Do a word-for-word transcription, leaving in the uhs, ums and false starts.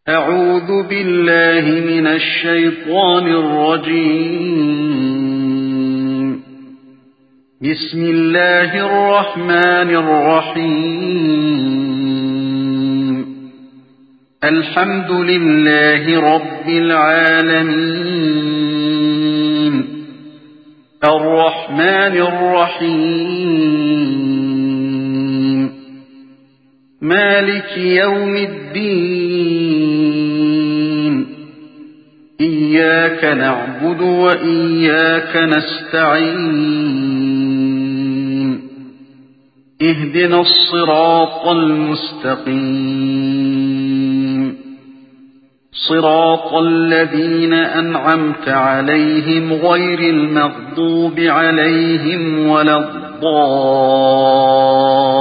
أعوذ بالله من الشيطان الرجيم. بسم الله الرحمن الرحيم. الحمد لله رب العالمين. الرحمن الرحيم. مالك يوم الدين. إياك نعبد وإياك نستعين. اهدنا الصراط المستقيم. صراط الذين أنعمت عليهم غير المغضوب عليهم ولا الضالين.